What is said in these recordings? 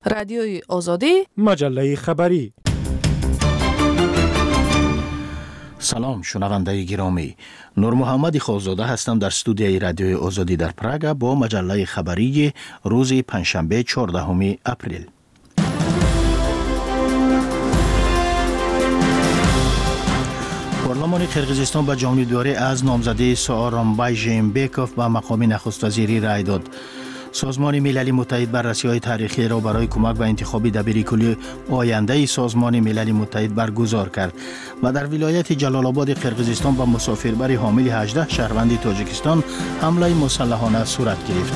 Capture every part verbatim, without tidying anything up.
رادیوی آزادی، مجله خبری. سلام شنونده گرامی، نور محمد خالزاده هستم در استودیوی رادیوی آزادی در پراگ با مجله خبری روز پنجشنبه چهاردهم اپریل. پارلمان قرقیزستان به جانبداری از نامزدی سوارونبای ژینبکوف به مقام نخست وزیری رای داد. سازمان ملل متحد بررسی‌های تاریخی را برای کمک به انتخاب دبیر کلی آینده سازمان ملل متحد برگزار کرد و در ولایت جلال آباد قرقیزستان به مسافربر حامل هجده شهروند تاجیکستان حمله مسلحانه صورت گرفت.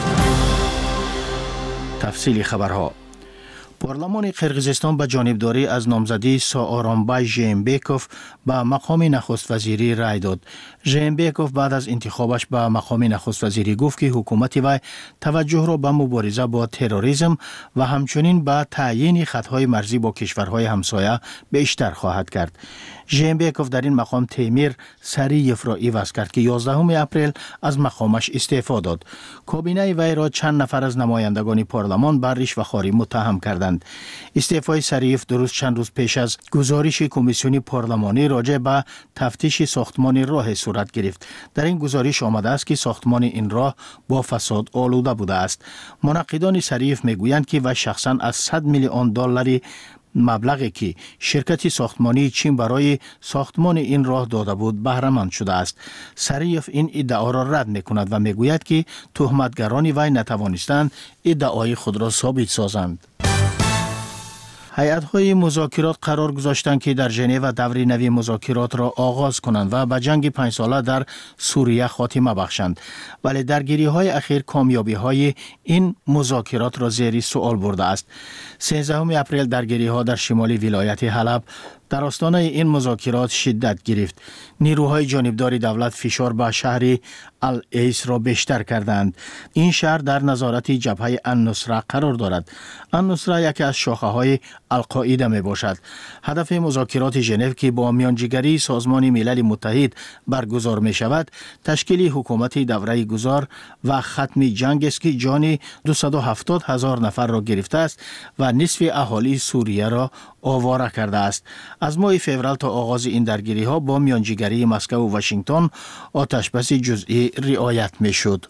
تفصیل خبرها. پارلمان قرقیزستان به جانبداری از نامزدی سوارونبای ژینبکوف به مقام نخست وزیری رای داد. ژینبکوف بعد از انتخابش به مقام نخست وزیری گفت که حکومت وی توجه را به مبارزه با تروریسم و همچنین به تعیین خطهای مرزی با کشورهای همسایه بیشتر خواهد کرد. ژینبکوف در این مقام تیمیر سریف را عوض کرد که یازدهم اپریل از مقامش استعفا داد. کابینه وی را چند نفر از نمایندگان پارلمان بر رشوه‌خواری متهم کردند. استعفای سریف درست چند روز پیش از گزارش کمیسیون پارلمانی راجع به تفتیش ساختمان راه صورت گرفت. در این گزارش آمده است که ساختمان این راه با فساد آلوده بوده است. منقدان سریف میگویند که و شخصا از صد میلیون دلار مبلغی که شرکت ساختمانی چین برای ساختمان این راه داده بود بهره مند شده است. سریف این ادعا را رد میکند و میگوید که تهمتگران وی نتوانستند ادعای خود را ثابت سازند. هیئت‌های مذاکرات قرار گذاشتند که در ژنو دور نوی مذاکرات را آغاز کنند و به جنگ پنج ساله در سوریه خاتمه بخشند، ولی درگیری‌های اخیر کامیابی‌های این مذاکرات را زیر سوال برده است. سیزدهم اپریل درگیری‌ها در شمال ولایت حلب در آستانه این مذاکرات شدت گرفت. نیروهای جانبدار دولت فشار به شهر العیس را بیشتر کردند. این شهر در نظارت جبهه النصره قرار دارد. النصره یکی از شاخه‌های القاعده می باشد. هدف مذاکرات ژنو که با میانجیگری سازمان ملل متحد برگزار می شود، تشکیل حکومت دوره گذار و ختم جنگ است که جان دویست و هفتاد هزار نفر را گرفته است و نصف اهالی سوریه را آواره کرده است. از ماه فوریه تا آغاز این درگیری ها با میانجیگری مسکو و واشنگتن آتشبس جزئی رعایت می شد.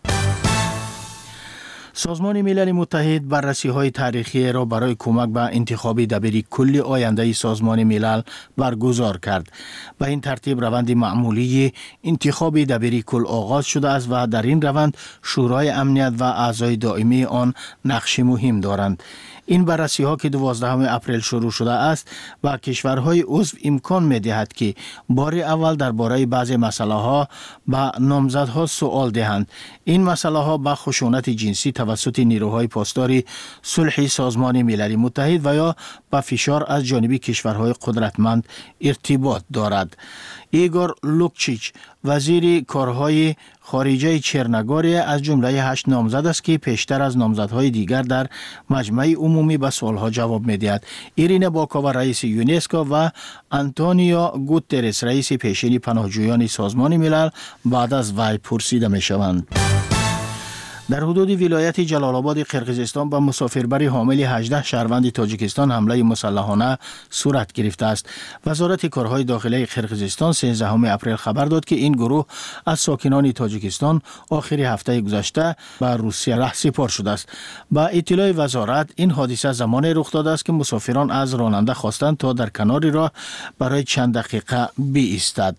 سازمان ملل متحد بررسی‌های تاریخی را برای کمک به انتخاب دبیر کل آینده سازمان ملل برگزار کرد. به این ترتیب روند معمولی انتخاب دبیر کل آغاز شده است و در این روند شورای امنیت و اعضای دائمی آن نقش مهم دارند. این بررسی ها که دوازدهم اپریل شروع شده است و کشورهای عضو امکان می دهد که بار اول درباره بعضی مسئله ها به نامزدها سوال دهند. این مسئله ها به خشونت جنسی توسط نیروهای پاسدار صلح سازمان ملل متحد و یا به فشار از جانب کشورهای قدرتمند ارتباط دارد. ایگور لوکچیچ وزیر کارهای خارجه چرنگاری از جمله هشت نامزد است که پیشتر از نامزدهای دیگر در مجمع عمومی به سوالها جواب می‌دهد. ایرین باکووا رئیس یونسکو و آنتونیو گوترس رئیس پیشین پناهجویان سازمان ملل بعد از وی پرسیده می‌شوند. در حدود ولایت جلال آباد قرقیزستان به مسافربر حامل هجده شهروند تاجیکستان حمله مسلحانه صورت گرفته است. وزارت کارهای داخلی قرقیزستان سیزدهم اپریل خبر داد که این گروه از ساکنان تاجیکستان آخر هفته گذشته به روسیه رهسپار شده است. با اطلاع وزارت این حادثه زمانی رخ داده است که مسافران از راننده خواستند تا در کنار راه برای چند دقیقه بایستد.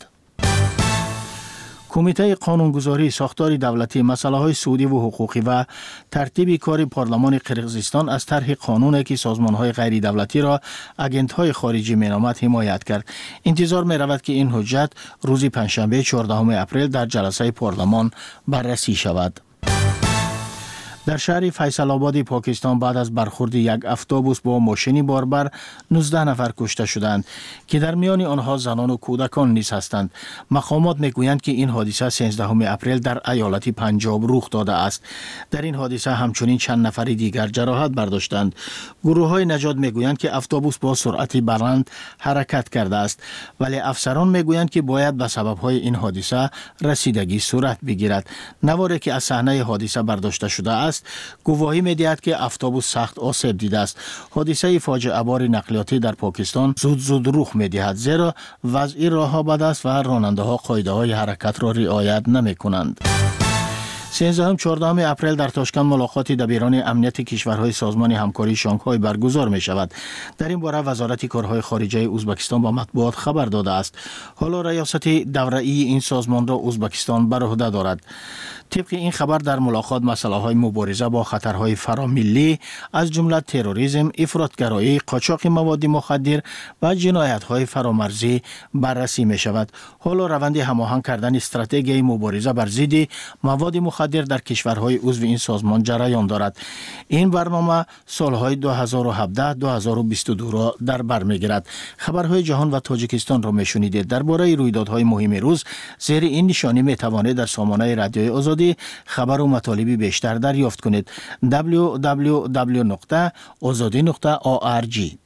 کمیته قانونگذاری ساختار دولتی مسائل های سودی و حقوقی و ترتیب کار پارلمان قرقیزستان از طرح قانونی که سازمان های غیر دولتی را اجنت های خارجی مینامد حمایت کرد. انتظار می رود که این حجت روز پنجشنبه چهاردهم اپریل در جلسه پارلمان بررسی شود. در شهر فیصل آباد پاکستان بعد از برخورد یک اتوبوس با ماشین باربر نوزده نفر کشته شدند که در میان آنها زنان و کودکان نیز هستند. مقامات میگویند که این حادثه سیزدهم اپریل در ایالت پنجاب رخ داده است. در این حادثه همچنین چند نفر دیگر جراحت برداشتند. گروه های نجات میگویند که اتوبوس با سرعت بلند حرکت کرده است، ولی افسران میگویند که باید به سبب های این حادثه رسیدگی صورت بگیرد. نواری که از صحنه حادثه برداشته شده است است گواهی می‌دهد که اتوبوس سخت آسیب دیده است. حادثه فاجعه بار نقلیاتی در پاکستان زود زود رخ می‌دهد زیرا وضع راه‌ها بد است و راننده‌ها قاعده‌های حرکت را رعایت نمی‌کنند. سیزدهم چهاردهم اپریل در تاشکند ملاقات دبیران امنیت کشورهای سازمان همکاری شانگهای برگزار می شود. در این باره وزارت کارهای خارجه ازبکستان با مطبوعات خبر داده است. حالا ریاست دوره‌ای این سازمان را ازبکستان بر عهده دارد. طبق این خبر در ملاقات مسائل مبارزه با خطرهای فراملی از جمله تروریسم، افراطگرایی، قاچاق مواد مخدر و جنایت‌های فرامرزی بررسی می شود. حالا روند هماهنگ کردن استراتژی مبارزه بر ضد مواد مخدر در کشورهای عضو این سازمان جریان دارد. این برنامه سالهای دو هزار و هفده تا دو هزار و بیست و دو را در بر می‌گیرد. خبرهای جهان و تاجیکستان را می‌شنیدید. درباره رویدادهای مهم روز زیر این نشانی می‌توانید در سامانه رادیوی آزادی خبر و مطالب بیشتر دریافت کنید. دبلیو دبلیو دبلیو نقطه آزادی نقطه او آر جی.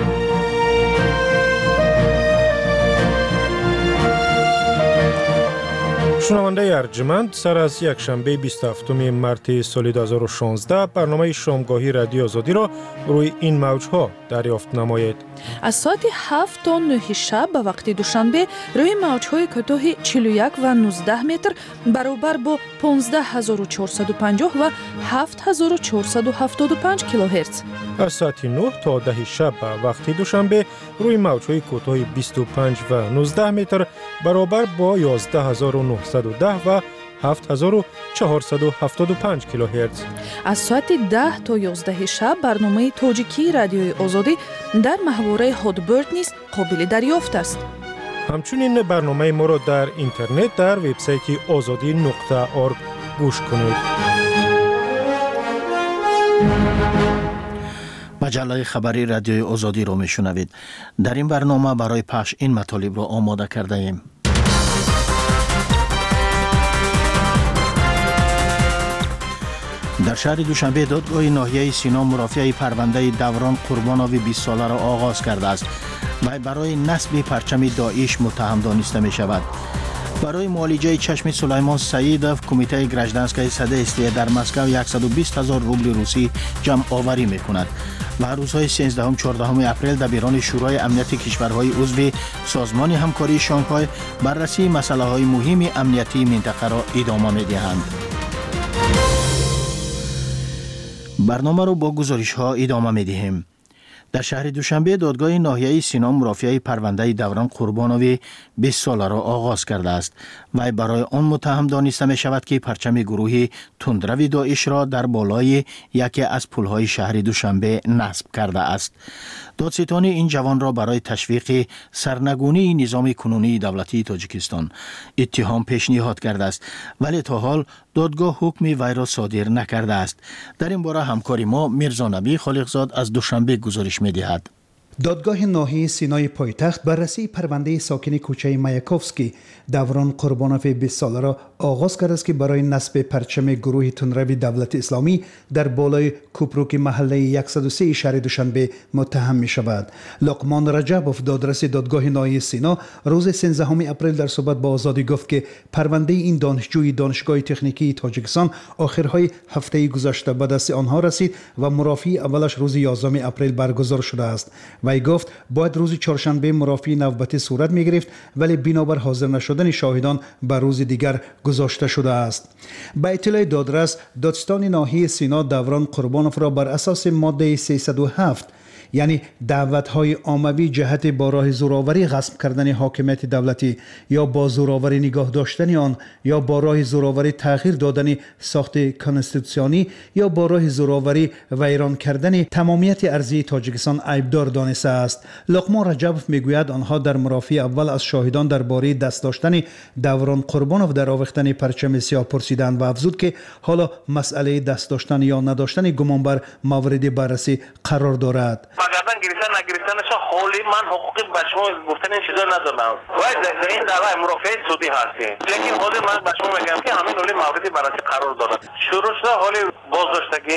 شنونده ارجمند، سر از یک شنبه بیست و هفتم مارس سال دو هزار و شانزده برنامه شامگاهی رادیو آزادی را روی این موجها دریافت نمایید. از ساعت هفت تا نه شب به وقت دوشنبه روی موجهای کوتاه چهل و یک و نوزده متر برابر با پانزده هزار و چهارصد و پنجاه و هفت هزار و چهارصد و هفتاد و پنج کیلوهرتز. از ساعت نه تا ده شب به وقت دوشنبه روی موجهای کوتاه بیست و پنج و نوزده متر برابر با یازده هزار و نهصد و ده و هفت هزار و چهارصد و هفتاد و پنج کیلوهرتز. از ساعت ده تا یازده شب برنامه تاجیکی رادیوی آزادی در محوره هادبرد نیز قابل دریافت است. همچنین برنامه ما را در اینترنت در وبسایت آزادی نقطه اورگ گوش کنید. مجله خبری رادیوی آزادی را میشنوید. در این برنامه برای پخش این مطالب را آماده کرده ایم. در شهر دوشنبه دادگاه ناحیه سینا مرافعه پرونده دوران قربانوی بیست ساله را آغاز کرده است و برای نصب پرچم داعش متهم دانسته می شود. برای معالجه چشم سلیمان سعیدов کمیته گراجدانسکای سدیستیه در مسکو صد و بیست هزار روبل روسی جمع آوری می کند و روزهای سیزدهم چهاردهم اپریل دبیران شورای امنیت کشورهای عضو سازمان همکاری شانگهای بررسی مسائل های مهم امنیتی منطقه را ادامه می دهند. برنامه رو با گزارش ها ادامه می دهیم. در شهر دوشنبه دادگاه ناحیه سینا مرافعه پرونده دوران قربانوی بیست ساله را آغاز کرده است و برای آن متهم دانسته می شود که پرچم گروه تندرو داعش را در بالای یکی از پلهای شهر دوشنبه نصب کرده است. دادستان این جوان را برای تشویق سرنگونی نظام کنونی دولتی تاجیکستان اتهام پیشنهاد کرده است، ولی تا حال دادگاه حکم وی را صادر نکرده است. در این باره همکار ما میرزا نبی خالقزاد از دوشنبه گزارش می‌دهد. دادگاه ناحیه سینای پایتخت بررسی پرونده ساکن کوچه مایاکوفسکی دوران قربانوف بیست ساله را آغاز کرده است که برای نصب پرچم گروه تندرو دولت اسلامی در بالای کوپروک محله صد و سه شهر دوشنبه متهم می شود. لقمان رجبوف دادرس دادگاه ناحیه سینا روز سیزدهم اپریل در صحبت با آزادی گفت که پرونده این دانشجوی دانشگاه تکنیکی تاجیکستان آخرهای هفته گذشته به دست آنها رسید و مرافعه اولش روز یازدهم اپریل برگزار شده است. وی گفت باید روز چهارشنبه مرافعه نوبتی صورت می گرفت، ولی بنابر حاضر نشدن شاهدان به روز دیگر گذاشته شده است. با اطلاع دادرس، دادستان ناحیه سینا دوران قربانوف را بر اساس ماده سیصد و هفت یعنی دعوت‌های عاموی جهت با راه زوراوری غصب کردن حاکمیت دولتی یا با زوراوری نگاه داشتن آن یا با راه زوراوری تغییر دادن ساخت کانستیتوسیونی یا با راه زوراوری ویران کردن تمامیت ارضی تاجیکستان عیبدار دانسته است. لقمان رجبوف میگوید آنها در مرافعه اول از شاهدان درباره دست داشتن دوران قربانوف در آویختن پرچم سیاه پرسیدند و افزود که حالا مسئله دست داشتن یا نداشتن گمان بر مورد بررسی قرار دارد. گردن گرفتن نگرفتنش حالی من حقوقی به شما گفتن این چیزا ندارم و این دعوی مرافعه سودی هستی، لیکن خود من به شما میگم که همین حالی موردی بررسی قرار دارد. شروع شده حالی بازداشتگی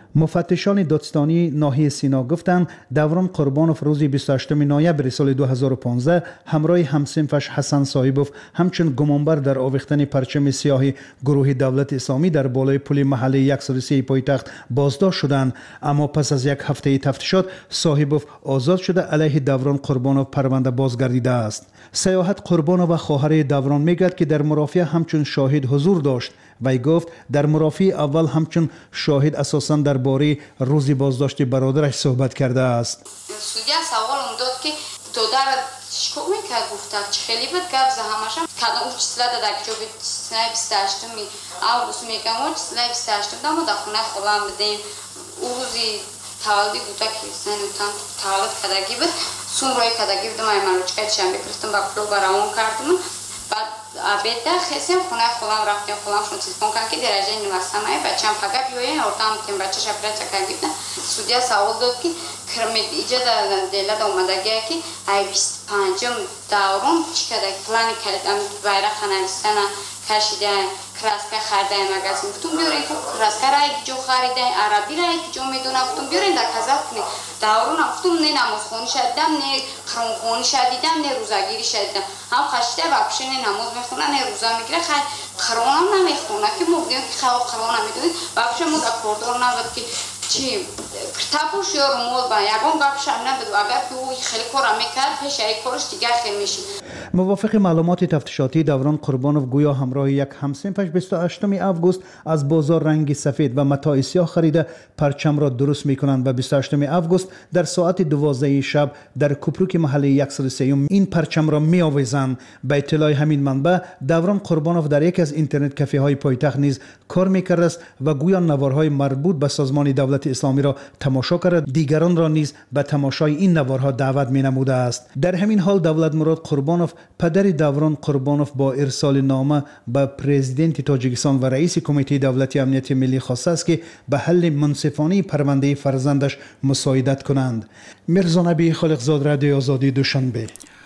مفتشان دادستانی ناحیه سینا گفتند دوران قربانوف روز بیست و هشتم نوامبر سال دو هزار و پانزده همراه همسنفش حسن صاحبوف همچون گمانبر در آویختن پرچم سیاه گروه دولت اسلامی در بالای پل محله صد و سه پایتخت بازداشت شدند، اما پس از یک هفته تفتیشات صاحبوف آزاد شده علیه دوران قربانوف پرونده بازگردیده است. سیاحت قربانوف و خواهر دوران میگوید که در مرافعه همچون شاهد حضور داشت. وی گفت در مرافعه اول همچون شاهد اساساً درباره روز بازداشت برادرش صحبت کرده است. سودیا سوال داد که تو در شکوه میکرد گفت چه خیلی بود گفت همشم کدام اون چیزلا داد که جو بیست بیست و هشتم آگوست میگم اون چیزلا بیست و هشتم دام در خونه خودم بدیم اون روزی تولدی بود که سن تام تولد کداگی بود سون روی کداگی بود من مالوچکای شنبه کردم با پلو برام کردم بعد آبیده خیسیم خونه خودم رفتیم خودم شون چیز کنم که درجه نوستانه بچه‌م فقط بیاین اورتام تیم بچه شپره چکاری بود سودیا سوال داد که کرمید ایجاد دلت اومدگی که ای بیست و پنجم دوران چیکار پلانی کردم برای خانوادستان کشیده کراسکا خریده مغازه گفتم بیارین که کراسکا را یک جو خریده عربی را یک جو میدونم گفتم بیارین در کذاب کنی دوران گفتم نه نماز خونی شدیدم نه قرآن خونی شدیدم نه روزگیری شدیدم هم خشته واپس نه نماز میخونه نه روزا میگیره خیلی قرآن هم نمیخونه که مبدیم که خیلی قرآن نمیدونید واپس مود اکوردور نبود که چی کتابش یا رومول با یکم گپش هم نبود و اگر که او خیلی کارا میکرد پیش ای کارش دیگه خیلی میشه. موافق معلومات تفتیشاتی دوران قربانوف گویا همراه یک همسنفش بیست و هشتم آگوست از بازار رنگ سفید و متاع سیاه خریده پرچم را درست میکنند و بیست و هشتم آگوست در ساعت دوازده شب در کوپروک محله صد و سه این پرچم را میآویزند. به اطلاع همین منبع دوران قربانوف در یک از اینترنت کافه های پایتخت نیز کار میکرد است و گویا نوارهای مربوط به سازمان دولت اسلامی را تماشا کرده، دیگران را نیز به تماشای این نوارها دعوت مینموده است. در همین حال دولت مراد قربانوف پدر دوران قربانوف با ارسال نامه به پرزیدنت تاجیکستان و رئیس کمیته دولتی امنیت ملی خواسته است که به حل منصفانه پرونده فرزندش مساعدت کنند. میرزا نبی خالقزاد، رادیو آزادی، دوشنبه.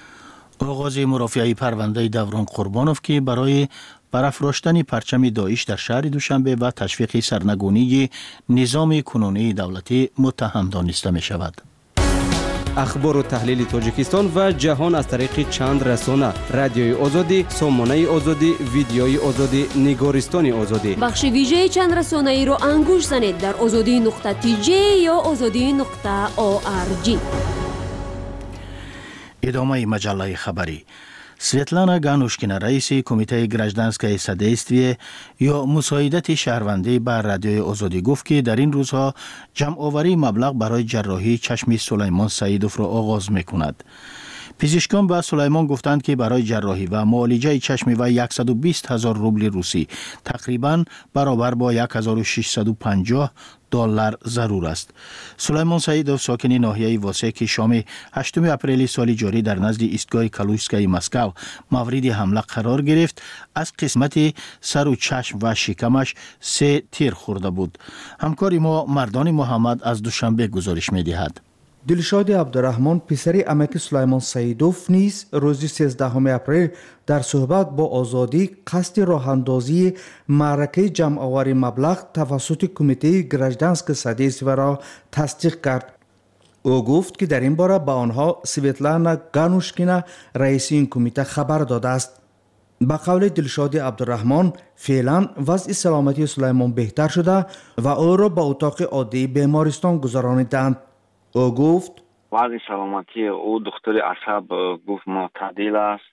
آغاز مرافعه پرونده دوران قربانوف که برای برافراشتن پرچم داعش در شهر دوشنبه و تشویق سرنگونی نظام کنونی دولتی متهم دانسته می شود. اخبار و تحلیل تاجیکستان و جهان از طریق چند رسانه: رادیوی آزادی، سامانه آزادی، ویدیوی آزادی، نگارستان آزادی. بخش ویژه چند رسانه ای را انگوش زنید در آزادی نقطه تی جی یا آزادی نقطه او آر جی. ادامه مجله خبری. سویتلانا گانوشکینا رئیس کمیته گراجدانسکای سدیستوی یا مساعدت شهروندی بر رادیوی آزادی گفت که در این روزها جمع آوری مبلغ برای جراحی چشم سلیمان سعیدوف را آغاز میکند. پزشکان به سلیمان گفتند که برای جراحی و معالجه چشم و صد و بیست هزار روبل روسی تقریباً برابر با هزار و ششصد و پنجاه دلار ضرور است. سلیمان سعیدوف ساکن ناحیه واسه که شام هشتم اپریل سال جاری در نزد ایستگاه کالوشسکای مسکو مورد حمله قرار گرفت، از قسمت سر و چشم و شکمش سه تیر خورده بود. همکار ما مردان محمد از دوشنبه گزارش می‌دهد. دلشاد عبدالرحمن پسر عمک سلیمان سعیدوف نیز روز سیزدهم اپریل در صحبت با آزادی قصد راه اندازی معرکه جمع آوری مبلغ توسط کمیته گراجدانسک سدیستوی را تصدیق کرد. او گفت که در این باره به آنها سویتلانا گانوشکینا رئیس این کمیته خبر داده است. با قول دلشاد عبدالرحمن فعلا وضع سلامتی سلیمان بهتر شده و او را به اتاق عادی بیمارستان گذرانیدند. او گفت وضع سلامتی او دکتر عصب گفت معتدل است،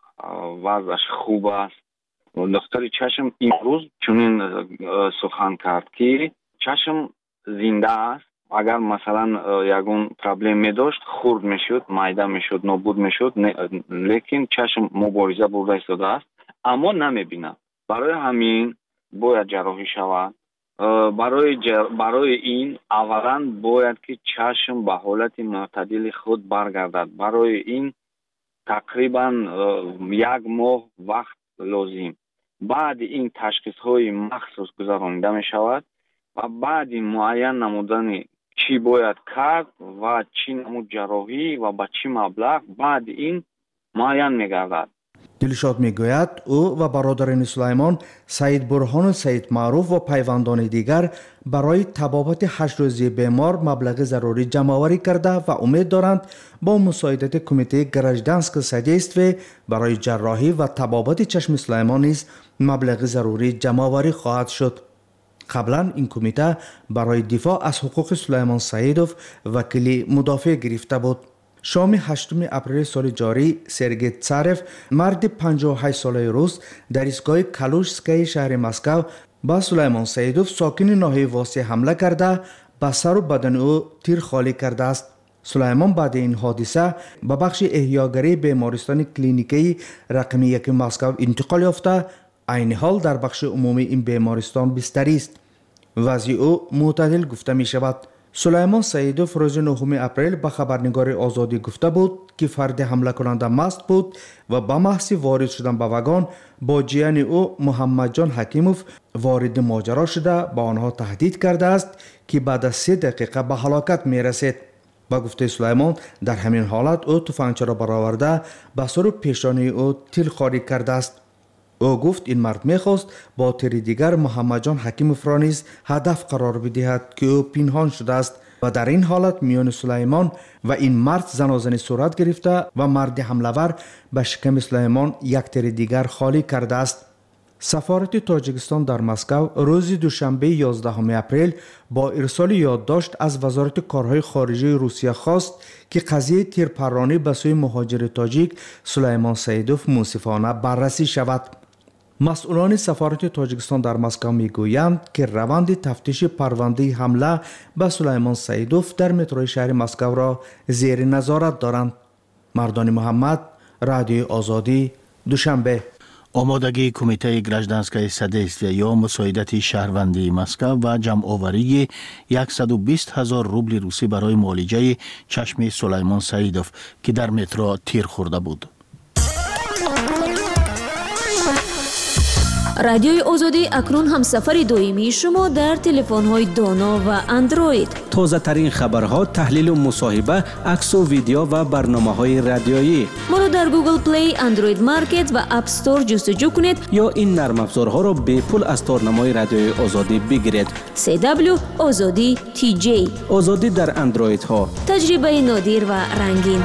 وضعش خوب است. دکتر چشم امروز چنین سخن کرد که چشم زنده است. اگر مثلا یگون پرابلم می داشت خورد می شد، معده می شد، نابود می شد، لیکن چشم مبارزه برده ایستاده است اما نمی بیند. برای همین باید جراحی شود. برای جر... برای این اولا باید که چشم به حالت معتدل خود برگردد. برای این تقریبا یک ماه وقت لازم. بعد این تشخیص های مخصوص گذرانیده می شود و بعد این معین نمودن چی باید کرد و چی نمود جراحی و با چی مبلغ بعد این معین می گردد. دلشاد میگوید او و برادران سلیمان سید برهان و سید معروف و پیوندان دیگر برای طبابت هشت روزی بیمار مبلغ ضروری جمع‌آوری کرده و امید دارند با مساعدت کمیته گراژدانسک سدیستو برای جراحی و طبابت چشم سلیمان نیز مبلغ ضروری جمع‌آوری خواهد شد. قبلا این کمیته برای دفاع از حقوق سلیمان سیدوف وکیل مدافع گرفته بود. شام هشتم اپریل سال جاری سرگئی تسارف مرد پنجاه و هشت ساله روز در ایستگاه کالوشسکای شهر مسکو با سلیمان سیدوف ساکن ناحیه واسه حمله کرده به سر و بدن او تیر خالی کرده است. سلیمان بعد این حادثه به بخش احیاگری بیمارستان کلینیکی رقم یک مسکو انتقال یافته. عین حال در بخش عمومی این بیمارستان بستری است. وضع او معتدل گفته می شود. سلیمان سیدوف روز نهم اپریل به خبرنگار آزادی گفته بود که فرد حمله کننده مست بود و به محض وارد شدن به واگن با جیان او محمد جان حکیموف وارد ماجرا شده با آنها تهدید کرده است که بعد از سه دقیقه به هلاکت می رسید. با گفته سلیمان در همین حالت او تفنگچه را برآورده به سر و پیشانی او تیر خاری کرده است. او گفت این مرد میخواست با تیر دیگر محمد جان حکیموف را نیز هدف قرار بدهد که او پنهان شده است و در این حالت میان سلیمان و این مرد زنازنی صورت گرفته و مرد حمله‌ور به شکم سلیمان یک تیر دیگر خالی کرده است. سفارت تاجیکستان در مسکو روز دوشنبه یازدهم اپریل با ارسال یادداشت از وزارت کارهای خارجه روسیه خواست که قضیه تیرپرانی به سوی مهاجر تاجیک سلیمان سیدوف منصفانه بررسی شود. مسئولان سفارت تاجیکستان در مسکو میگویند که روند تفتیش پرونده حمله به سلیمان سیدوف در متروی شهر مسکو را زیر نظارت دارند. مردان محمد، رادیو آزادی، دوشنبه. آمادگی کمیته گراژدانسکای سدیستو یا مساعدت شهروندی مسکو و جمع‌آوری صد و بیست هزار روبل روسی برای معالجه چشم سلیمان سیدوف که در مترو تیر خورده بود. رادیوی آزادی اکنون هم سفر دائمی شما در تلفن‌های دانا و اندروید. تازه ترین خبرها، تحلیل و مصاحبه، عکس و ویدیو و برنامه‌های رادیویی. ما را در گوگل پلی، اندروید مارکت و اپ استور جستجو کنید یا این نرم افزارها را به پول از تارنمای رادیوی آزادی بگیرید. سی دبلیو آزادی تی جی. آزادی در اندروید ها. تجربه نادر و رنگین.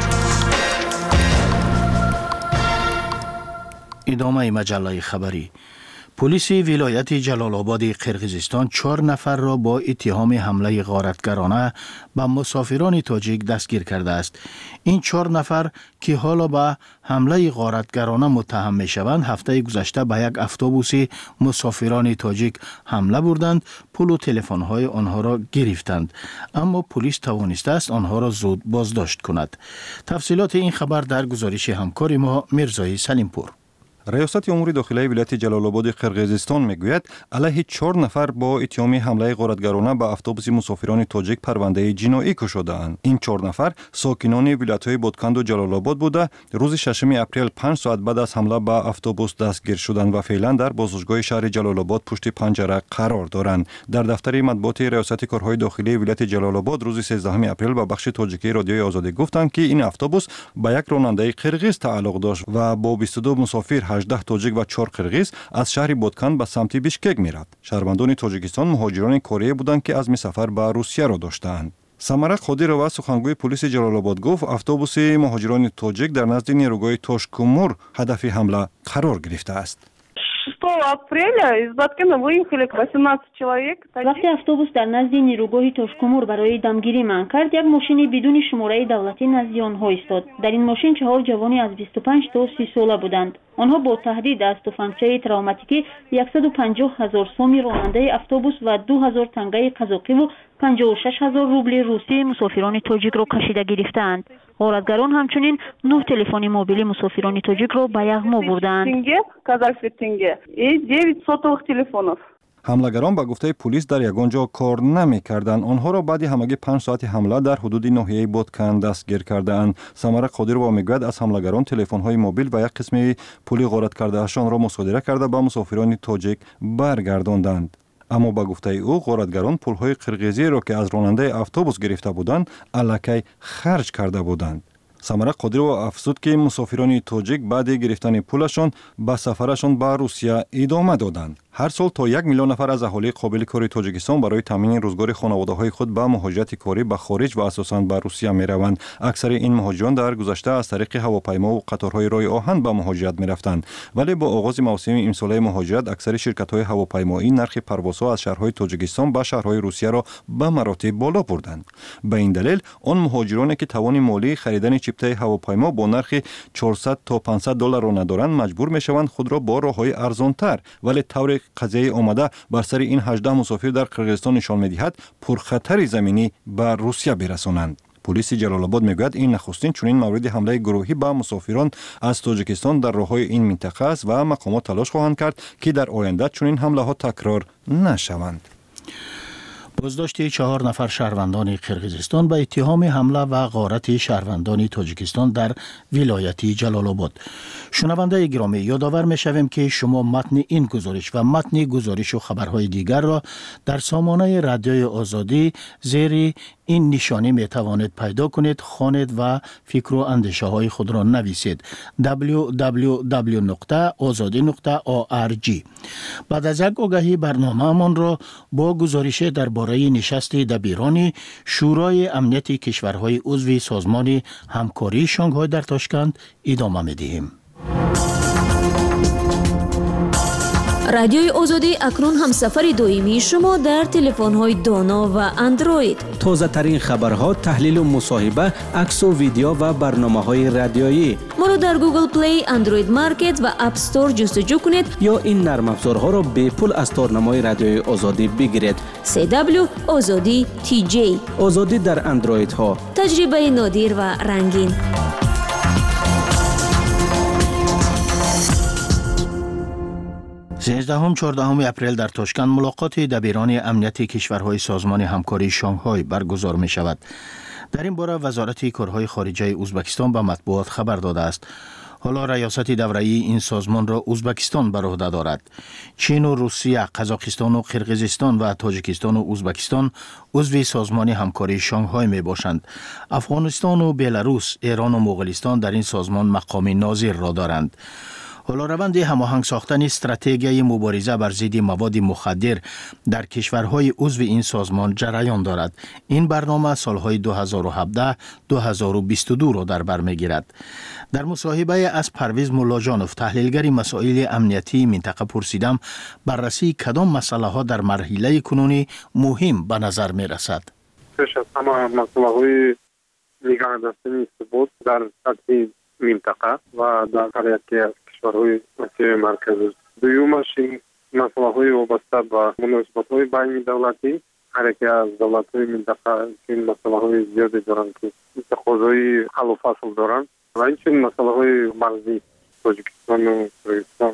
ادامه مجله خبری. پلیس ولایت جلال آباد قرقیزستان چهار نفر را با اتهام حمله غارتگرانه به مسافران تاجیک دستگیر کرده است. این چهار نفر که حالا به حمله غارتگرانه متهم می شوند هفته گذشته به یک اتوبوس مسافران تاجیک حمله بردند، پول و تلفن های آنها را گرفتند، اما پلیس توانسته است آنها را زود بازداشت کند. تفصیلات این خبر در گزارش همکار ما میرزای سلیمپور. ریاست امور داخلی ولایت جلال آباد قرقیزستان میگوید علیه چهار نفر با اتهام حمله غارتگرانه به اتوبوس مسافران تاجیک پرونده جنایی گشوده‌اند. این چهار نفر ساکنان ولایت‌های بادکند و جلال آباد بوده روز ششم اپریل پنج ساعت بعد از حمله به اتوبوس دستگیر شدند و فعلا در بازداشتگاه شهر جلال آباد پشت پنجره قرار دارند. در دفتر مطبوعات ریاست کارهای داخلی ولایت جلال آباد روز سیزدهم اپریل به بخش تاجیکی رادیوی آزادی گفتند که این اتوبوس به یک راننده قرقیز تعلق داشت و با بیست و دو مسافر هجده تاجیک و چهار قرقیز از شهر بادکند به سمت بیشکک می‌رفت. شهروندان تاجیکستان مهاجران کره بودند که عزم سفر به روسیه را داشتند. سمره خودیرова سخنگوی پلیس جلال آباد گفت اتوبوس مهاجران تاجیک در نزد نیروگاه توشکمور هدف حمله قرار گرفته است. шестого апреля из Баткена выехали восемнадцать человек. وقتی اتوبوس در نزد نیروگاه توشکمور برای دمگیری من کرد، یک ماشین بدون شماره دولتی نزد آنها ایستاد. در این ماشین چهار جوانی از بیست و پنج تا سی ساله بودند. آنها با تهدید از تفنگچه تروماتیکی صد و پنجاه هزار سوم راننده اتوبوس و دو هزار تنگه قزاقی و پنجاه و شش هزار روبل روسی مسافران تاجیک را کشیده گرفتند. غارتگران همچنین نه تلفن موبیل مسافران تاجیک را به یغما بردند. حمله‌گران به گفته پلیس در یگان جا کار نمی‌کردند. آنها را بعد همگی پنج ساعت حمله در حدود ناحیه بادکند دستگیر کردند. سمره قادرova میگوید از حمله‌گران تلفن‌های موبیل و یک قسم پول غارت کرده‌شان را مصادره کرده به مسافران تاجیک برگرداندند. اما با گفته او غارتگران پول‌های قرقیزی را که از راننده اتوبوس گرفته بودند الکی خرج کرده بودند. самара қодирова афзуд ки мусофирони тоҷик баъди гирифтани пулашон ба сафарашон ба русия идома доданд. ҳар сол то як миллион нафар аз аҳолии қобили кори тоҷикистон барои таъмини рӯзгори хонаводаҳои худ ба муҳоҷирати корӣ ба хориҷ ва асосан ба русия мераванд. аксари ин муҳоҷирон дар гузашта аз тариқи ҳавопаймову қаторҳои роҳи оҳан ба муҳоҷират мерафтанд, вале бо оғози мавсими имсолаи муҳоҷират аксари ширкатҳои ҳавопаймоӣ нархи парвозҳо аз шаҳрҳои тоҷикистон ба шаҳрҳои русияро ба маротиб боло бурданд. ба ин далел он муҳоҷироне ки тавони молии харидани чиптаи ҳавопаймо бо нархи чорсад то панҷсад долларро надоранд маҷбур мешаванд худро бо роҳҳои арзонтар вале таври қазияи омада бар сари ин ҳаждаҳ мусофир дар қирғизистон нишон медиҳад пурхатари заминӣ ба русия берасонанд. پلیس جلال آباد میگوید این نخستین چنین مورد حمله گروهی به مسافران از تاجیکستان در راههای این منطقه است و مقامات تلاش خواهند کرد که در آینده چنین حمله ها تکرار نشوند. بازداشت چهار نفر شهروندان قرقیزستان به اتهام حمله و غارت شهروندان تاجیکستان در ولایت جلال آباد. شنونده گرامی، یادآور می‌شویم که شما متن این گزارش و متن گزارش و خبرهای دیگر را در سامانه رادیوی آزادی زیر این نشانی می توانید پیدا کنید، خوانید و فکر و اندیشه های خود را نویسید. دبلیو دبلیو دبلیو نقطه آزادی نقطه او آر جی. بعد از یک آگهی برنامه من را با گزارش درباره نشست دبیران شورای امنیت کشورهای عضو سازمان همکاری شانگهای در تاشکند ادامه می‌دهیم. رادیوی آزادی اکنون همسفر دائمی شما در تلفن‌های دانا و اندروید. تازه ترین خبرها، تحلیل و مصاحبه، عکس و ویدیو و برنامه‌های رادیویی. ما را در گوگل پلی، اندروید مارکت و اپ استور جستجو کنید یا این نرم افزارها را به پول از تارنمای رادیوی آزادی بگیرید. سی دبلیو آزادی تی جی. آزادی در اندروید ها. تجربه نادر و رنگین. سیزدهم چهاردهم اپریل در تاشکند ملاقات دبیران امنیت کشورهای سازمان همکاری شانگهای برگزار می شود. در این باره وزارت کارهای خارجه ازبکستان به مطبوعات خبر داده است. حالا ریاست دوره‌ای این سازمان را ازبکستان بر عهده دارد. چین و روسیه، قزاقستان و قرقیزستان و تاجیکستان و ازبکستان عضو سازمان همکاری شانگهای می باشند. افغانستان و بلاروس، ایران و مغولستان در این سازمان مقام ناظر را دارند. حالا روند هماهنگ ساختن استراتژی مبارزه بر ضد مواد مخدر در کشورهای عضو این سازمان جریان دارد. این برنامه سالهای دو هزار و هفده تا دو هزار و بیست و دو را در بر میگیرد. در مصاحبه از پرویز مولاجانوف، تحلیلگر مسائل امنیتی منطقه، پرسیدم بررسی کدام مسئله ها در مرحله کنونی مهم به نظر می رسد. پیش از همه مسئله های نگهداشتن ثبات در سطح منطقه و در هر یکی از کشورهای مسیر مرکزی. دویمش این مسئله های وابسته به مناسبات های بین دولتی. هر یکی از دولت های منطقه این مسئله های زیادی دارند که تقاضای حل و فصل دارند. و این مسئله های مرزی تاجیکستان و قرقیزستان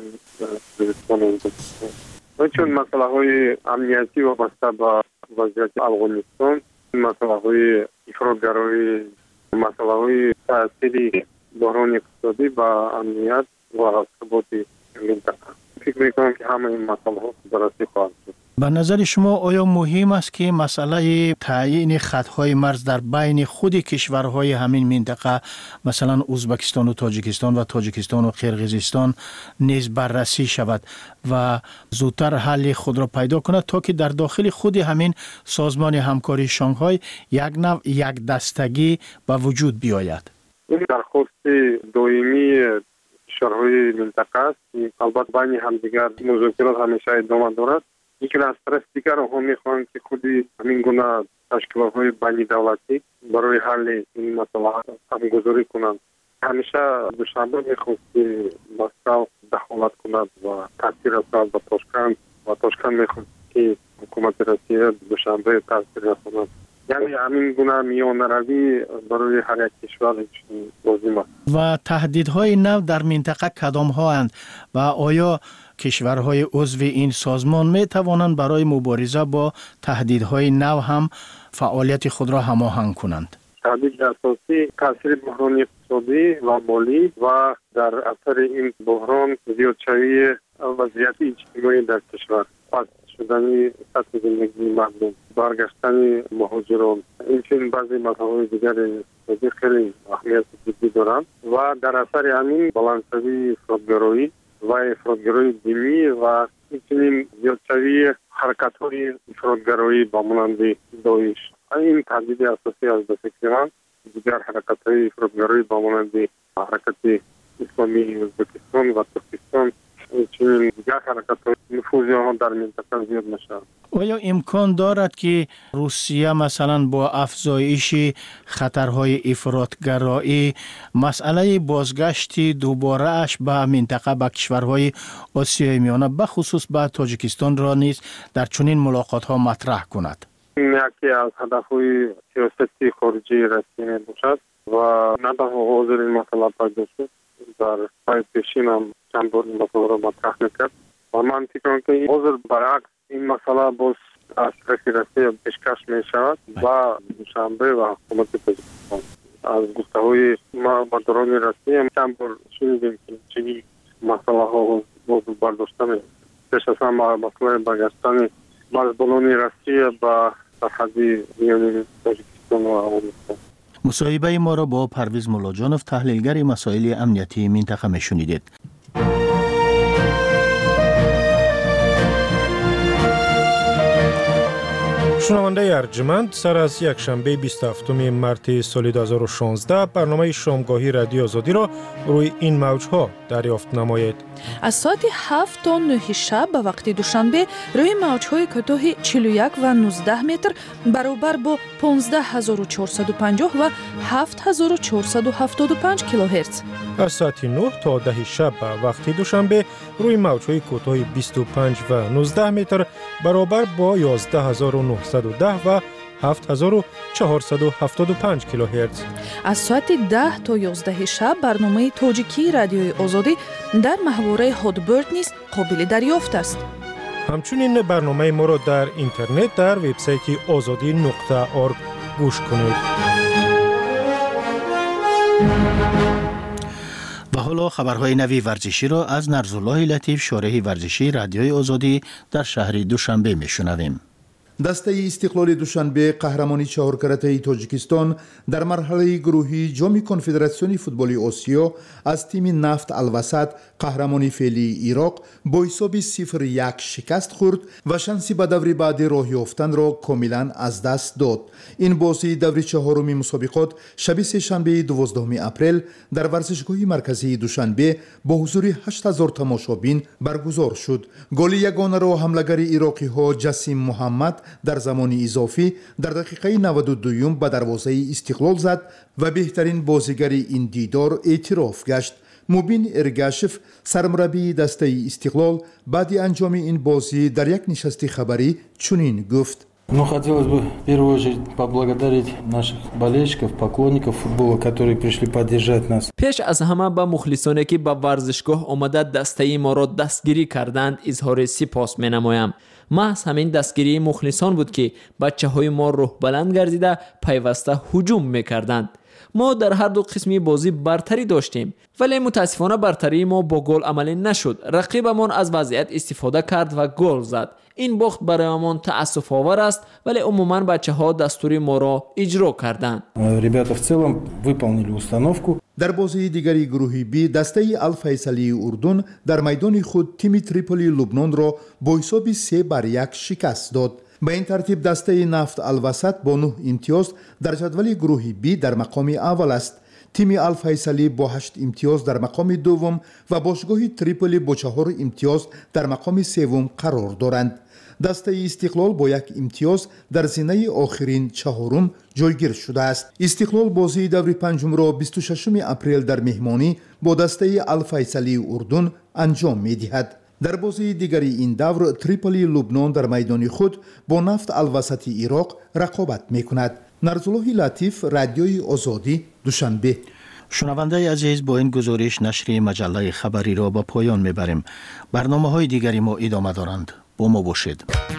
و ازبکستان. و این مسئله های امنیتی وابسته به وضعیت افغانستان، مسئله های افراطگرایی، مسئله های تأثیری بحران اقتصادی و امنیت و ثبات منطقه. فکر میکنم که همه این مسئله ها بررسی خواهد شد. به نظر شما آیا مهم است که مسئله تعیین خطهای مرز در بین خود کشورهای همین منطقه، مثلا ازبکستان و تاجیکستان و تاجیکستان و قرقیزستان نیز بررسی شود و زودتر حل خود را پیدا کند تا که در داخل خود همین سازمان همکاری شانگهای یک نوع یک دستگی به وجود بیاید؟ این درخواست دائمی کشورهای منطقه است. البته بین همدیگر مذاکرات همیشه ادامه دارد. یکی از طرف دیگر آنها میخواهند که خودی همین گونه تشکیلات‌های بین دولتی برای حل این مسئله همگذاری کنند. همیشه دوشنبه میخواست که مسکو دخالت کند و تاثیر رساند به تاشکند و تاشکند میخواست که حکومت روسیه دوشنبه تاثیر رساند. یعنی همین گونه میانه روی برای هر یک کشور لازم است. و تهدیدهای نو در منطقه کدام ها اند و آیا کشورهای عضو این سازمان می توانند برای مبارزه با تهدیدهای نو هم فعالیت خود را هماهنگ کنند؟ تهدید اساسی تاثیر بحران اقتصادی و مالی و در اثر این بحران زیادشوی وضعیت اجتماعی در کشور. پس شدن سطح زندگی مردم، برگشتن مهاجران، این بعضی مسائل دیگر خیلی اهمیت جدی دارند و در اثر همین بلندشوی افراطگرایی و افراطگرایی دینی و همچنین زیادشوی حرکت‌های افراطگرایی با مانند داعش، این تهدید اساسی است به فکر من. دیگر حرکت‌های افراطگرایی با مانند حرکت اسلامی ازبکستان و ترکستان، همچنین دیگر حرکت‌های نفوذ آنها در منطقه زیاد نشود. آیا امکان دارد که روسیه مثلا با افزایش خطرهای افراطگرایی مسئله بازگشت دوباره اش به منطقه به کشورهای آسیای میانه به خصوص به تاجیکستان را نیز در چنین ملاقات ها مطرح کند؟ این یکی از هدفهای سیاسی خارجی روسیه باشد و نداره حاضر این مسئله پیدا شد. در پای پیشین هم چند بار این مسئله را مطرح میکرد و من فکر میکنم که حاضر برعکس این مسئله باز از طرف روسیه پیشکش می شود و دوشنبه و حکومت تاجیکستان از گفته‌های مداران روسیه چند بار شنیدیم که چنین مسئله ها باز برداشته می پیش از همه مسئله برگشتن مرزبانان روسیه به سرحدی میان تاجیکستان و افغانستان. مصاحبه ما را با پرویز ملاجانوف تحلیلگر مسائل امنیتی منطقه میشنیدید. شنونده ارجمند، سر از یک شنبه بیست و هفتم مارس سال دو هزار و شانزده برنامه شامگاهی رادیو آزادی را روی این موجها دریافت نمایید. از ساعت هفت تا نه شب به وقت دوشنبه روی موجهای کوتاه چهل و یک و نوزده متر برابر با پانزده هزار و چهارصد و پنجاه و هفت هزار و چهارصد و هفتاد و پنج کیلوهرتز. از ساعت نه تا ده شب به وقت دوشنبه روی موجهای کوتاه بیست و پنج و نوزده متر برابر با یازده هزار و نهصد و ده و هفت هزار و چهارصد و هفتاد و پنج کیلوهرتز. از ساعت ده تا یازده شب برنامه تاجیکی رادیوی آزادی در محوره هادبرد نیز قابل دریافت است. همچنین برنامه ما را در اینترنت در وبسایت آزادی نقطه org گوش کنید. و حالا خبرهای نوی ورزشی را از نرزالله لطیف، شارح ورزشی رادیوی آزادی در شهر دوشنبه میشنویم. دسته استقلال دوشنبه قهرمانی چهار کرته تاجیکستان در مرحله گروهی جام کنفدراسیون فوتبال آسیا از تیم نفت الوسط قهرمانی فعلی عراق با حساب صفر یک شکست خورد و شانسی به دور بعدی راه یافتن را کاملا از دست داد. این بازی دور چهارم مسابقات شب سه‌شنبه دوازدهم اپریل در ورزشگاه مرکزی دوشنبه با حضور هشت هزار تماشابین برگزار شد. گل یگانه را حمله‌گر عراقی ها جسیم محمد در زمان اضافی در دقیقه نود و دو به دروازه استقلال زد و بهترین بازیگر این دیدار اعتراف گشت. مبین ارگاشف، سرمربی دسته استقلال، بعد انجام این بازی در یک نشست خبری چنین گفت: Ну, хотелось бы в первую очередь поблагодарить наших болельщиков, поклонников футбола, которые пришли поддержать нас. پیش از همه به مخلصانی که به ورزشگاه آمده دسته ما را دستگیری کردند اظهار سپاس می‌نمایم. محض همین دستگیری مخلصان بود که بچه های ما روح بلند گردیده پیوسته هجوم میکردند. ما در هر دو قسمی بازی برتری داشتیم ولی متاسفانه برتری ما با گل عملی نشد. رقیبمان از وضعیت استفاده کرد و گل زد. این باخت برایمان تأسف آور است ولی عموما بچه ها دستور ما را اجرا کردند. Ребята в целом выполнили установку. در بازی دیگری گروهی بی دسته الفیصلی اردن در میدان خود تیم تریپولی لبنان را با حساب سه بر یک شکست داد. به این ترتیب دسته نفت الوسط با نه امتیاز در جدول گروهی بی در مقام اول است. تیم الفیصلی با هشت امتیاز در مقام دوم و باشگاه تریپولی با چهار امتیاز در مقام سوم قرار دارند. دسته استقلال با یک امتیاز در زینه آخرین چهارم جایگیر شده است. استقلال بازی دور پنجم را بیست و ششم اپریل در مهمانی با دسته الفیصلی اردن انجام می دهد. در بازی دیگری این دور تریپولی لبنان در میدان خود با نفت الوسط عراق رقابت می کند. نرزالله لطیف، رادیوی آزادی، دوشنبه. شنونده عزیز، با این گزارش نشر مجله خبری را به پایان میبریم. برنامه های دیگری ما ادامه دارند. با ما باشید.